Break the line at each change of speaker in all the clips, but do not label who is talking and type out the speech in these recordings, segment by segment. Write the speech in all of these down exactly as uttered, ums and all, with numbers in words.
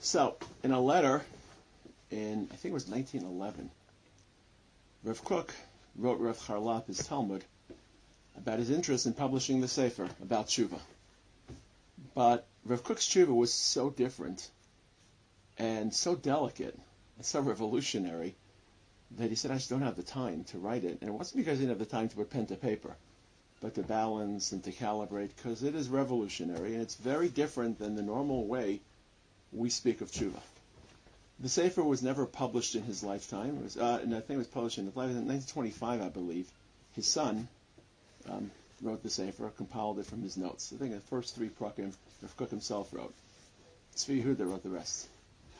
So, in a letter in, I think it was nineteen eleven, Rav Kook wrote Rav Charlap his Talmud about his interest in publishing the Sefer about tshuva. But Rav Kook's tshuva was so different and so delicate and so revolutionary that he said, I just don't have the time to write it. And it wasn't because he didn't have the time to put pen to paper, but to balance and to calibrate, because it is revolutionary and it's very different than the normal way we speak of tshuva. The Sefer was never published in his lifetime. It was, uh, and I think it was published in nineteen twenty-five, I believe. His son um, wrote the Sefer, compiled it from his notes. I think the first three prakim Rav Kook himself wrote. Tzvi Yehuda wrote the rest.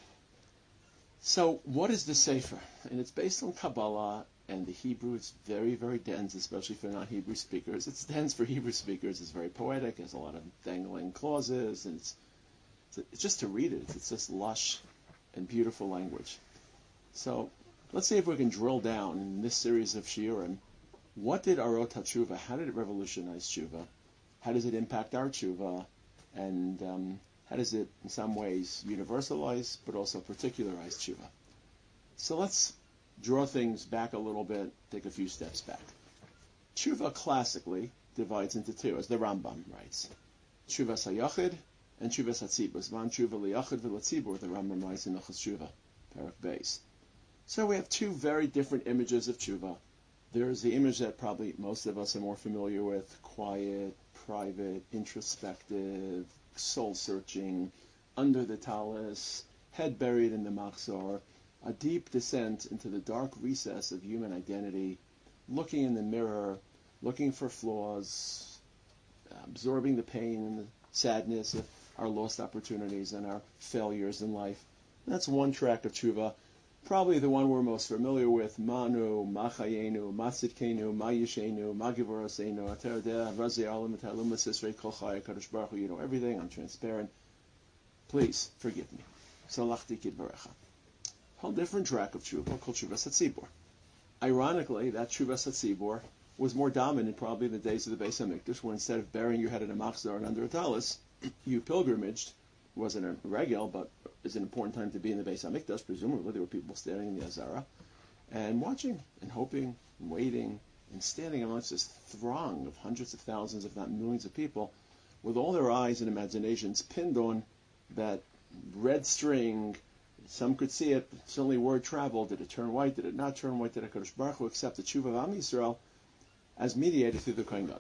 So what is the Sefer? And it's based on Kabbalah and the Hebrew. It's very, very dense, especially for non-Hebrew speakers. It's dense for Hebrew speakers. It's very poetic. There's a lot of dangling clauses, and it's, it's just to read it. It's just lush and beautiful language. So let's see if we can drill down in this series of shiurim. What did Orot HaTshuva, how did it revolutionize tshuva? How does it impact our tshuva? And um, how does it, in some ways, universalize, but also particularize tshuva? So let's draw things back a little bit, take a few steps back. Tshuva classically divides into two, as the Rambam writes. Tshuva Sayachid and Tshuva Satzibur. Van Tshuva Liyachid V'Latzibur, the Rambam writes in Nochas Tshuva, Perek Beis. So we have two very different images of tshuva. There's the image that probably most of us are more familiar with, quiet, private, introspective, soul-searching, under the talus, head buried in the machzor, a deep descent into the dark recess of human identity, looking in the mirror, looking for flaws, absorbing the pain and the sadness of our lost opportunities and our failures in life. That's one track of tshuva. Probably the one we're most familiar with, Manu, Machayenu, Matzitkenu, Mayishenu, Magivorasenu, Aterdeh, Razi Alam, Talum, Sisrei, Kolchai, Kadosh Baruch Hu, you know everything, I'm transparent. Please forgive me. Salachti Kidvarecha. Whole different track of tshuva called Tshuva Satzibur. Ironically, that Tshuva Satzibur was more dominant probably in the days of the Beis HaMikdash, where instead of burying your head in a machzor and under a talus, you pilgrimaged. It wasn't a regel, but it's an important time to be in the Beis HaMikdash. Presumably there were people standing in the Azara and watching and hoping and waiting and standing amongst this throng of hundreds of thousands, if not millions of people, with all their eyes and imaginations pinned on that red string. Some could see it. Suddenly word traveled. Did it turn white? Did it not turn white? Did HaKadosh Baruch Hu accept the tshuva of Am Yisrael as mediated through the Kohen Gadol?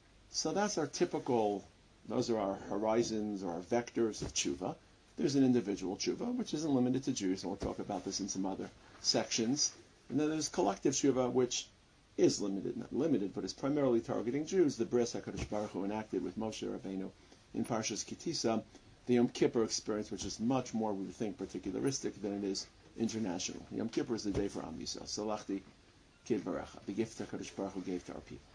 So that's our typical, those are our horizons or our vectors of tshuva. There's an individual tshuva, which isn't limited to Jews, and we'll talk about this in some other sections. And then there's collective tshuva, which is limited, not limited, but is primarily targeting Jews. The bris HaKadosh Baruch Hu enacted with Moshe Rabbeinu in Parshas Kitisa, the Yom Kippur experience, which is much more, we would think, particularistic than it is international. Yom Kippur is the day for Am Yisrael. Salachti Kidvarecha, the gift that HaKadosh Baruch Hu gave to our people.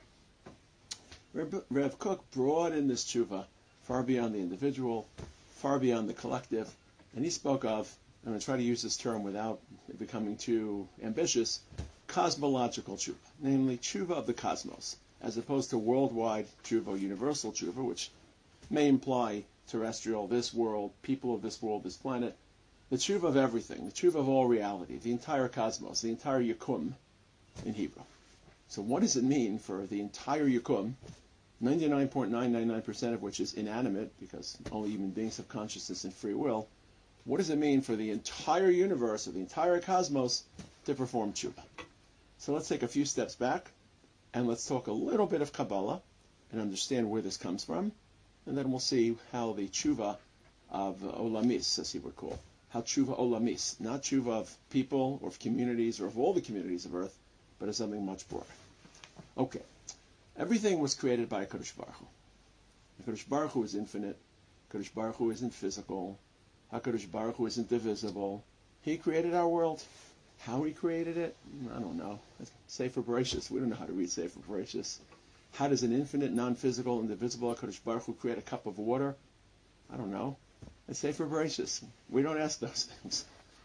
Rav, Rav Kook brought in this tshuva far beyond the individual, far beyond the collective, and he spoke of, I'm going to try to use this term without becoming too ambitious, cosmological tshuva, namely tshuva of the cosmos, as opposed to worldwide tshuva, universal tshuva, which may imply terrestrial, this world, people of this world, this planet, the tshuva of everything, the tshuva of all reality, the entire cosmos, the entire yakum in Hebrew. So what does it mean for the entire yakum, ninety-nine point nine nine nine percent of which is inanimate, because only human beings have consciousness and free will? What does it mean for the entire universe, or the entire cosmos, to perform tshuva? So let's take a few steps back, and let's talk a little bit of Kabbalah, and understand where this comes from. And then we'll see how the tshuva of Olamis, as he would call, how tshuva Olamis, not tshuva of people or of communities or of all the communities of earth, but of something much broader. Okay, everything was created by HaKadosh Baruch Hu. HaKadosh Baruch Hu is infinite. HaKadosh Baruch Hu isn't physical. HaKadosh Baruch Hu isn't divisible. He created our world. How he created it, I don't know. Sefer Bereshis, we don't know how to read Sefer Bereshis. How does an infinite, non-physical, indivisible HaKadosh Baruch Hu create a cup of water? I don't know. It's Sefer Bereshis. We don't ask those things.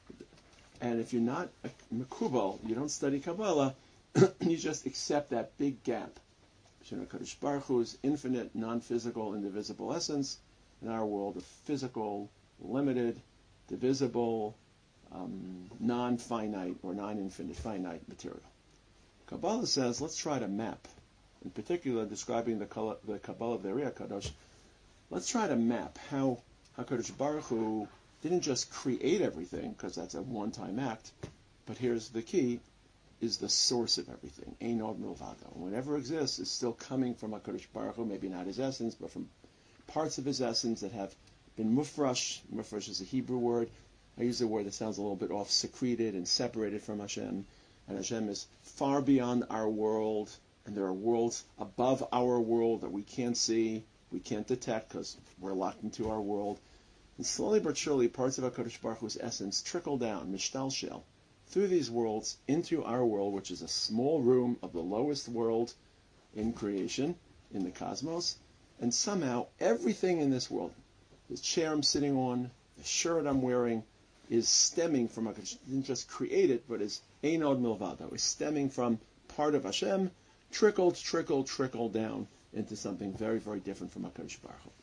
And if you're not a Mekubal, you don't study Kabbalah, you just accept that big gap between HaKadosh Baruch Hu's infinite, non-physical, indivisible essence and our world of physical, limited, divisible, um, non-finite or non-infinite finite material. Kabbalah says, let's try to map, in particular describing the, the Kabbalah of the Ari HaKadosh, let's try to map how HaKadosh Baruch Hu didn't just create everything, because that's a one-time act, but here's the key, is the source of everything. Ein od milvado. Whatever exists is still coming from HaKadosh Baruch Hu, maybe not his essence, but from parts of his essence that have been mufrash. Mufrash is a Hebrew word. I use a word that sounds a little bit off, secreted and separated from Hashem. And Hashem is far beyond our world, and there are worlds above our world that we can't see, we can't detect, because we're locked into our world. And slowly but surely, parts of HaKadosh Baruch Hu's essence trickle down, mishtal shel, through these worlds into our world, which is a small room of the lowest world in creation, in the cosmos. And somehow, everything in this world, the chair I'm sitting on, the shirt I'm wearing, is stemming from HaKadosh. Didn't just create it, but is ein od milvado, is stemming from part of Hashem, trickled, trickled, trickled down into something very, very different from HaKadosh Baruch Hu.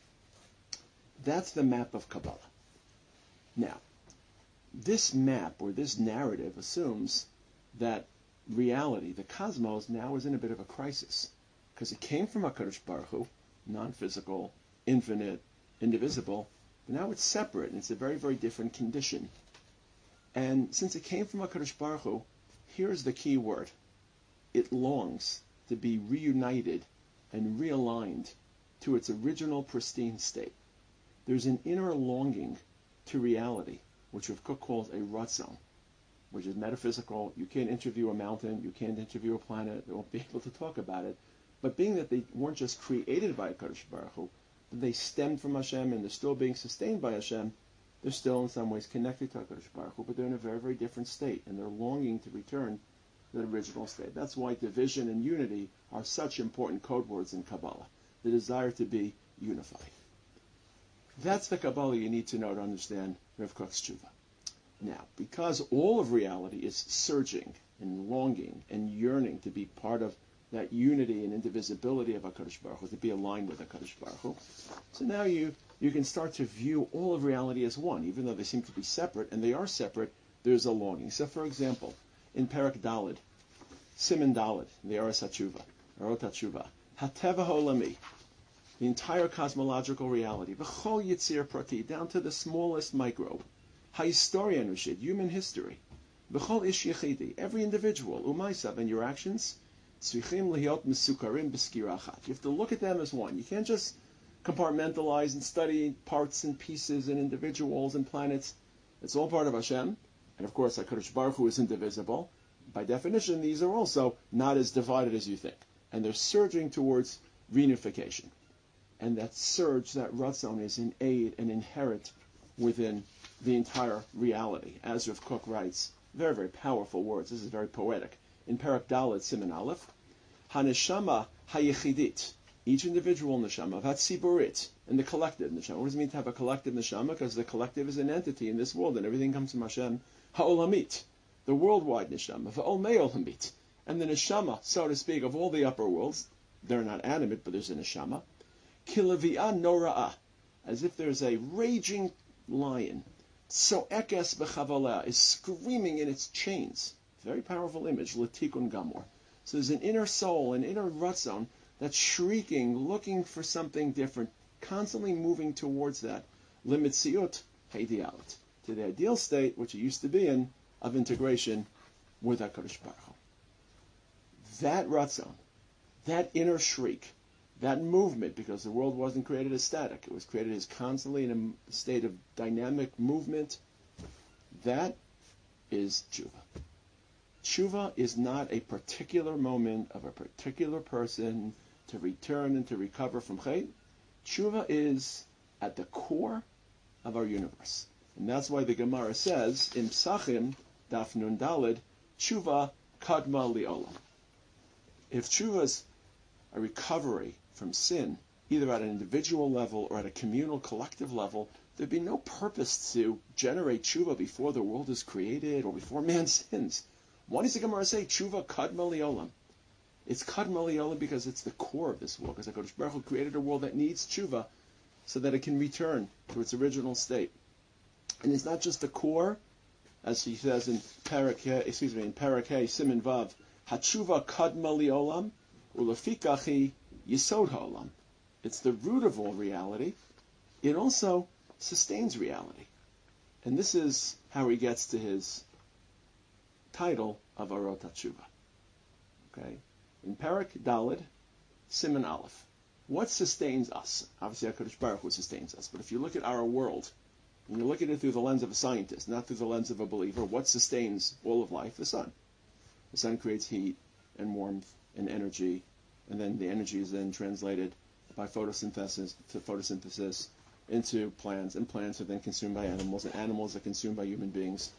That's the map of Kabbalah. Now, this map or this narrative assumes that reality, the cosmos, now is in a bit of a crisis, because it came from HaKadosh Baruch Hu, non-physical, infinite, indivisible, but now it's separate, and it's a very, very different condition. And since it came from HaKadosh Baruch Hu, here's the key word. It longs to be reunited and realigned to its original pristine state. There's an inner longing to reality, which Rav Kook calls a ratzon, which is metaphysical. You can't interview a mountain, you can't interview a planet, they won't be able to talk about it. But being that they weren't just created by HaKadosh Baruch Hu, but they stemmed from Hashem and they're still being sustained by Hashem, they're still in some ways connected to HaKadosh Baruch Hu, but they're in a very, very different state, and they're longing to return to the original state. That's why division and unity are such important code words in Kabbalah, the desire to be unified. That's the Kabbalah you need to know to understand Rav Kook's tshuva. Now, because all of reality is surging and longing and yearning to be part of that unity and indivisibility of HaKadosh Baruch Hu, to be aligned with HaKadosh Baruch Hu, so now you, you can start to view all of reality as one, even though they seem to be separate, and they are separate, there's a longing. So, for example, in Perek Daled, Siman Daled, the Aras HaTshuva, Arot HaTshuva, Hateva Ha'olami, the entire cosmological reality, V'chol Yitzir Prati, down to the smallest microbe, HaHistoria Nushid, human history, V'chol Ish Yechidi, every individual, Umaysav, and your actions, Tzrichim Lihiot Mesukarim B'skira Achat. You have to look at them as one. You can't just compartmentalize and study parts and pieces and individuals and planets. It's all part of Hashem. And of course, HaKadosh Baruch Hu is indivisible. By definition, these are also not as divided as you think. And they're surging towards reunification. And that surge, that ratzon, is innate and inherent within the entire reality. As Rav Kook writes, very, very powerful words. This is very poetic. In Perek Daled, Siman Aleph, HaNeshama HaYechidit, each individual neshama, VaTziburit, and the collective neshama. What does it mean to have a collective neshama? Because the collective is an entity in this world, and everything comes from Hashem. HaOlamit, the worldwide neshama, VaOlmei Olamit, and the neshama, so to speak, of all the upper worlds. They're not animate, but there's a neshama. Kilavi'ah Nora'ah, as if there's a raging lion. So Ekes B'chavaleh is screaming in its chains. Very powerful image, Latikun Gamor. So there's an inner soul, an inner ratzon that's shrieking, looking for something different, constantly moving towards that. Limitziut Heidialit, to the ideal state, which it used to be in, of integration with HaKadosh Baruch Hu. That ratzon, that inner shriek, that movement, because the world wasn't created as static, it was created as constantly in a state of dynamic movement, that is tshuva. Tshuva is not a particular moment of a particular person to return and to recover from chet. Tshuva is at the core of our universe. And that's why the Gemara says, in Psachim, Daf Nun Daled, Tshuva Kadma Li'olam. If tshuva is a recovery from sin, either at an individual level or at a communal, collective level, there'd be no purpose to generate tshuva before the world is created or before man sins. Why does the Gemara say tshuva kadma li'olam? It's kadma li'olam because it's the core of this world. Because HaKadosh Baruch Hu created a world that needs tshuva so that it can return to its original state. And it's not just the core, as he says in Parak, excuse me, in Parak Siman Vav, Hatshuva kadma liolam, ulafikachi yisod ha'olam. It's the root of all reality. It also sustains reality. And this is how he gets to his title of Orot HaTshuva. Okay? In Parak Daled, Siman Aleph. What sustains us? Obviously, HaKadosh Baruch Hu sustains us. But if you look at our world, and you look at it through the lens of a scientist, not through the lens of a believer, what sustains all of life? The sun. The sun creates heat and warmth and energy, and then the energy is then translated by photosynthesis to photosynthesis into plants, and plants are then consumed by animals, and animals are consumed by human beings.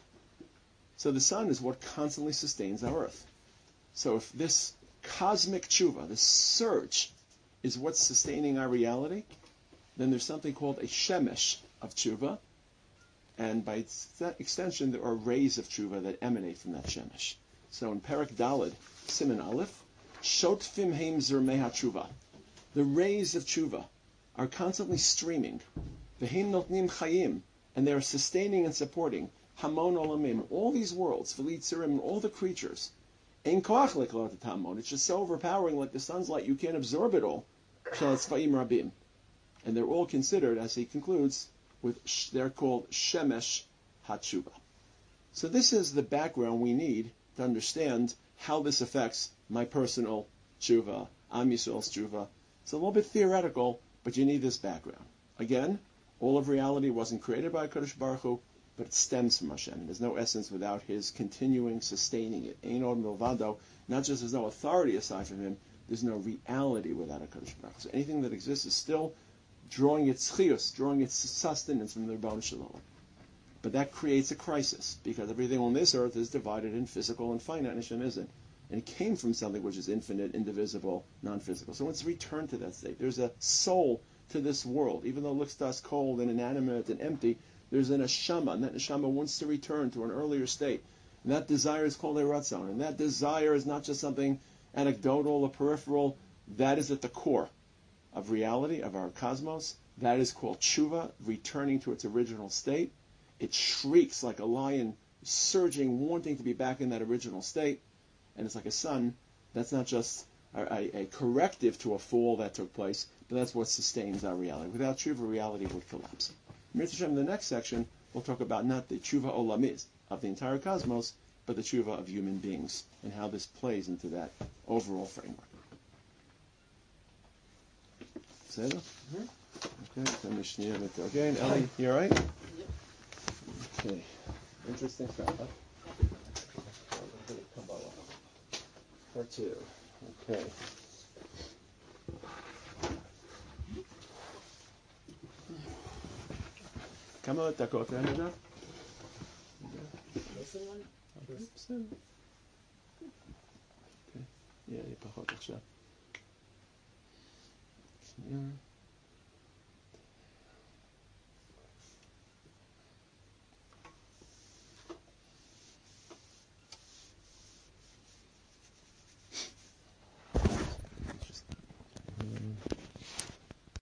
So the sun is what constantly sustains our earth. So if this cosmic tshuva, this surge, is what's sustaining our reality, then there's something called a shemesh of tshuva, and by extension there are rays of tshuva that emanate from that shemesh. So in Parak Daled, Siman Aleph, Shotfim heim zermei tshuva. The rays of tshuva are constantly streaming. V'heim notnim chayim, and they are sustaining and supporting hamon olamim, all these worlds, v'litzirim, and all the creatures. Ein koach leklot hamon. It's just so overpowering, like the sun's light, you can't absorb it all. Shel tzva'im rabim, and they're all considered, as he concludes, with they're called shemesh hatshuva. So this is the background we need to understand how this affects my personal tshuva, Am Yisrael's tshuva. It's a little bit theoretical, but you need this background. Again, all of reality wasn't created by HaKadosh Baruch Hu, but it stems from Hashem. There's no essence without His continuing, sustaining it. Ein od milvado, not just there's no authority aside from Him, there's no reality without HaKadosh Baruch Hu. So anything that exists is still drawing its chiyus, drawing its sustenance from the Rebbeinu Shalom. But that creates a crisis, because everything on this earth is divided in physical and finite, and Hashem isn't. And it came from something which is infinite, indivisible, non-physical. So let's return to that state. There's a soul to this world. Even though it looks to us cold and inanimate and empty, there's an neshama, and that neshama wants to return to an earlier state. And that desire is called a ratzon. And that desire is not just something anecdotal or peripheral. That is at the core of reality, of our cosmos. That is called tshuva, returning to its original state. It shrieks like a lion, surging, wanting to be back in that original state. And it's like a sun. That's not just a, a, a corrective to a fall that took place, but that's what sustains our reality. Without tshuva, reality would collapse. In the next section, we'll talk about not the tshuva olamiz of the entire cosmos, but the tshuva of human beings, and how this plays into that overall framework. Say that? Mm-hmm. Okay, then Mishnah again. Ellie, you all right? Yep. Okay. Interesting stuff, huh? Part two. Okay. כמה דקות אין לדעת? בסדר. יהיה פחות עכשיו. שנייה.